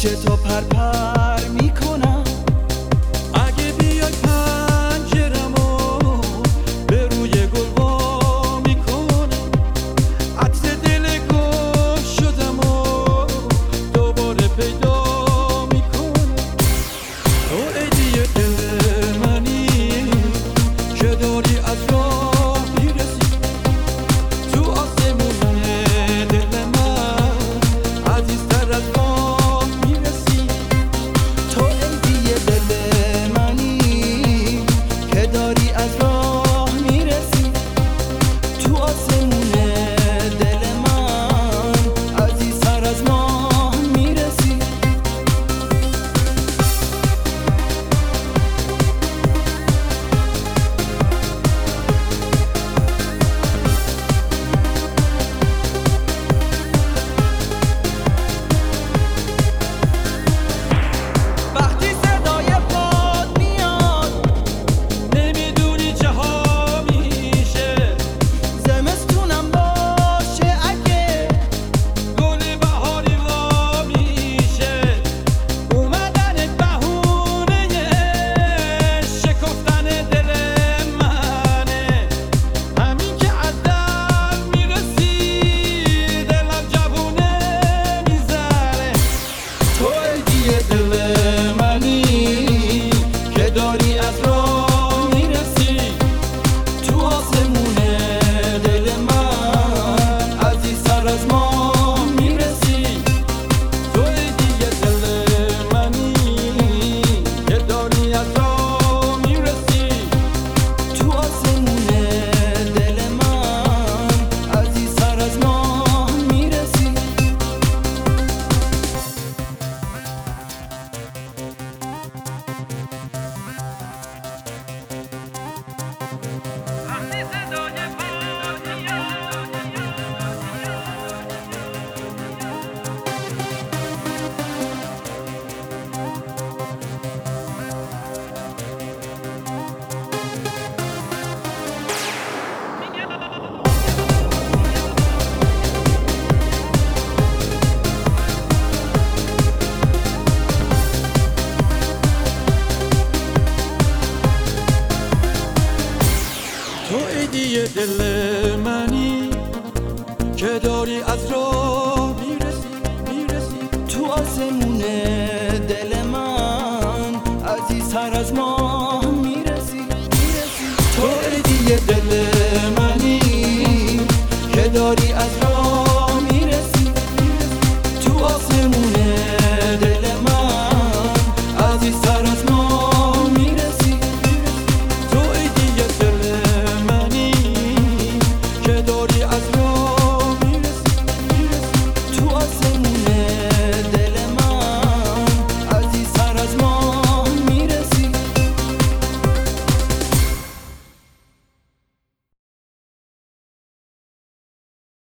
تو پرپر میکنم. اگه بیای پنجرمو به روی گل وا میکنم، عطر دل گل شدم و دوباره پیدا میکنم. تو هدیه دل منی که داری از راه میرسی، تو آسمون دل من عزیزتر از ماه میرسی. تو هدیه دل منی که داری از راه میرسی، تو آسمون دل من عزیزتر از ماه میرسی. وقتی صدای باد میاد نمیدونی چه ها میشه، زمستونم باشه اگه گل بهاری وا میشه. اومدن بهونه شکفتن دل منه، همین که از در میرسی دلم جوونه میزنه. تو هدیه دل منی که داری از راه میرسی، تو آسمون دل من عزیزتر از ماه میرسی. تو هدیه دل منی که داری از راه میرسی، تو آسمون دل من عزیزتر از ماه میرسی. تو هدیه دل منی که داری از راه میرسی، تو آسمون دل من عزیزتر از ما